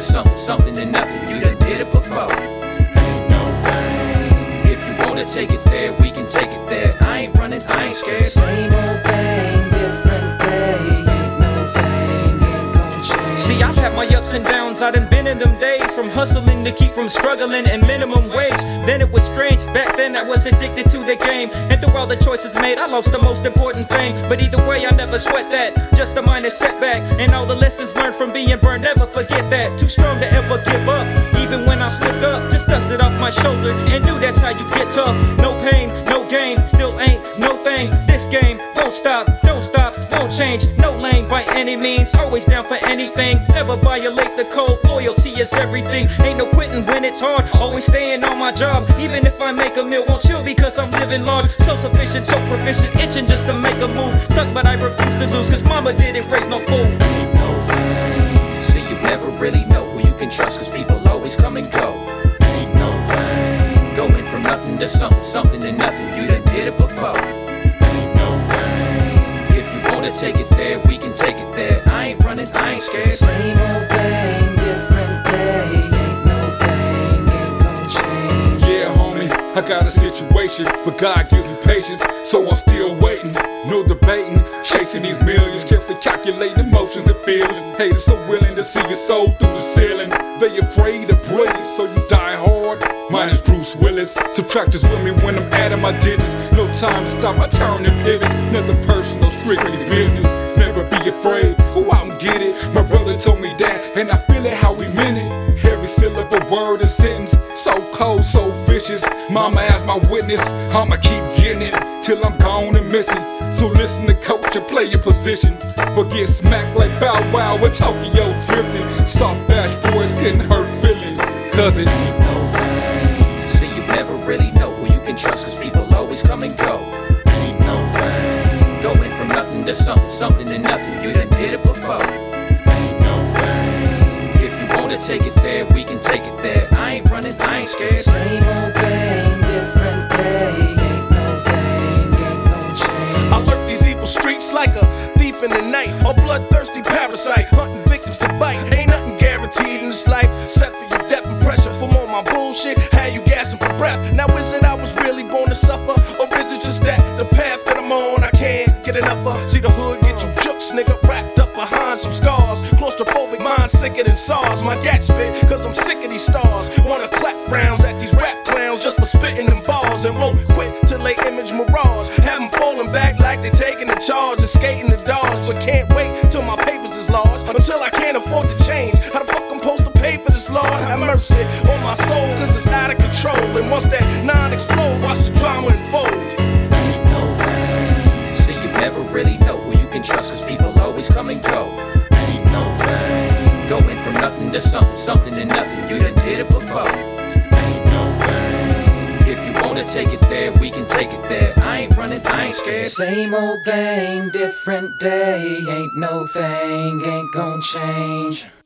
to something, something to nothing. You done did it before. Ain't no thing. If you wanna take it there, we can take it there. I ain't running, I ain't scared. Same old thing, different day. Ain't no thing, ain't gon' change. See, I've had my ups and downs, I done been in them days. From hustling to keep from struggling and minimum wage. Then it was strange, back then I was addicted to the game. And through all the choices made, I lost the most important thing. But either way, I never sweat that, just a minor setback. And all the lessons learned from being burned, never forget that. Too strong to ever give up, even when I slipped up. Just dusted off my shoulder and knew that's how you get tough. No pain, no gain, still ain't no thing. This game won't stop, don't stop, won't change. No lane by any means, always down for anything. Never violate the code, loyalty is everything. Ain't no quitting when it's hard, always staying on my job. Even if I make a meal, won't chill because I'm living large. So sufficient, so proficient, itching just to make a move. Stuck but I refuse to lose, cause mama didn't raise no fool. Ain't no thing. See, you never really know who you can trust, cause people always come and go. Ain't no thing. Going from nothing to something, something to nothing. You done did it before. Ain't no thing. If you wanna take it there, we can take it there. I ain't running, I ain't scared. Same old thing, different day. Ain't no thing, ain't gon' change. Yeah, homie, I got a situation, but God gives me patience, so I'm still waiting. No debating, chasing these millions, carefully calculating emotions and feelings. Haters so willing to see your soul through the ceiling. They afraid of brilliance, so you die hard. Mine is Bruce Willis. Subtractors with me when I'm adding my digits. No time to stop, I turn and pivot. Nothing personal, strictly business. Never be afraid, go out and get it. My brother told me that, and I feel it how we meant it. Every syllable, word, and sentence, so cold, so vicious. Mama as my witness, I'ma keep getting it till I'm gone and missing. So listen to coach and play your position, but get smacked like Bow Wow with Tokyo drifting. Soft bash boys couldn't hurt feelings, cause it ain't no thing. See, you never really know who you can trust, cause people always come and go. Ain't no thing. Going from nothing to something, something to nothing. You done did it before. Ain't no thing. If you wanna take it there, we can take it there. I ain't running, I ain't scared. Same old thing, different day. Ain't no thing, ain't gon' change. I lurk these evil streets like a thief in the night, a bloodthirsty parasite, hunting victims to bite. Ain't nothing guaranteed in this life, except for your death and pressure. For more my bullshit, had you gasping for breath. Now is it I was really born to suffer, or is it just that the path that I'm on I can't get enough of? See the hood get you jukes, nigga, wrapped up behind some scars. Claustrophobic mind sicker than SARS. My gat spit, cause I'm sick of these stars. Wanna clap rounds at these rap clowns just for spitting them bars, and won't quit till they image mirage. Have them falling back like they taking the charge and skating the dodge, but can't wait till my papers is large, until I can't afford to change. How the fuck I'm supposed to pay for this, Lord? Have mercy on my soul, cause it's out of control. And once that nine explode, watch the drama unfold. Ain't no thing. See, you never really know who you can trust, cause people always come and go. Ain't no thing. Going from nothing to something, something to nothing. You done did it before. Ain't no thing. If you wanna take it there, we can take it there. I ain't running, I ain't scared. Same old game, different day. Ain't no thing, ain't gon' change.